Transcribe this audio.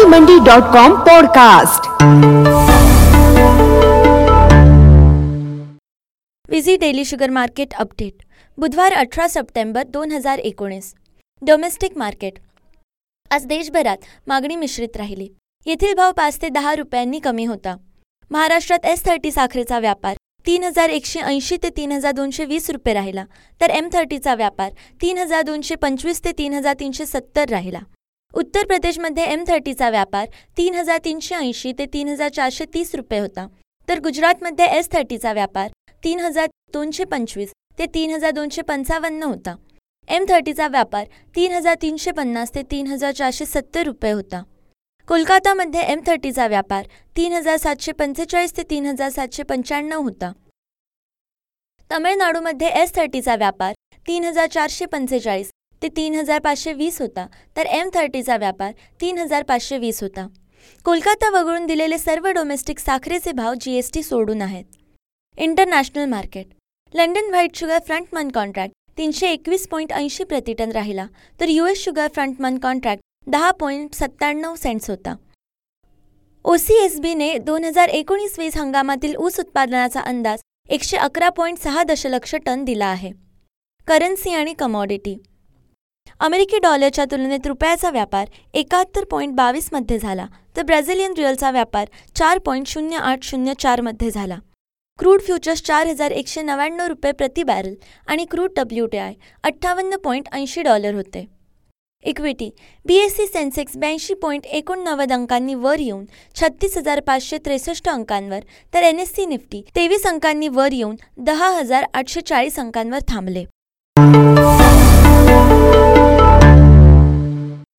मंडी.com podcast. विझी daily sugar market update बुधवार 18 September 2019। Domestic market. आज देशभरात मागणी मिश्रित राहिली। येथील भाव 5 ते 10 रुपयांनी कमी होता। महाराष्ट्रात S30 साखरेचा व्यापार 3180 ते 3220 रुपये राहिला, तर M30चा व्यापार 3225 ते 3370 राहिला। उत्तर प्रदेशमध्ये M30चा व्यापार 3380 ते 3430 रुपये होता, तर गुजरातमध्ये S30चा व्यापार 3225 ते 3255 होता। M30चा व्यापार 3350 ते 3470 रुपये होता। कोलकातामध्ये M30चा व्यापार 3745 ते 3795 होता। तमिळनाडूमध्ये S30चा व्यापार 3445 ते 3520 होता, तर M30चा व्यापार 3520 होता। कोलकाता वगळून दिलेले सर्व डोमेस्टिक साखरेचे भाव GST सोडून आहेत। International market. London white sugar front month contract 321.80 प्रतिटन राहिला, तर US sugar front month contract 10.97 cents होता। OCSBने 2019-20 हंगामातील ऊस उत्पादनाचा अंदाज 111.6 दशलक्ष टन दिला आहे। करन्सी आणि कमॉडिटी। अमेरिकी डॉलरच्या तुलनेत रुपयाचा व्यापार 71.22 मध्ये झाला, तर ब्राझिलियन रिअलचा व्यापार 4.0804 मध्ये झाला। क्रूड फ्युचर्स 4199 रुपये प्रति बॅरल आणि क्रूड WTI $58.80 होते। इक्विटी। BSE सेन्सेक्स 82.89 अंकांनी वर येऊन 36,563 अंकांवर, तर NSE निफ्टी 23 अंकांनी वर येऊन 10,840 अंकांवर थांबले।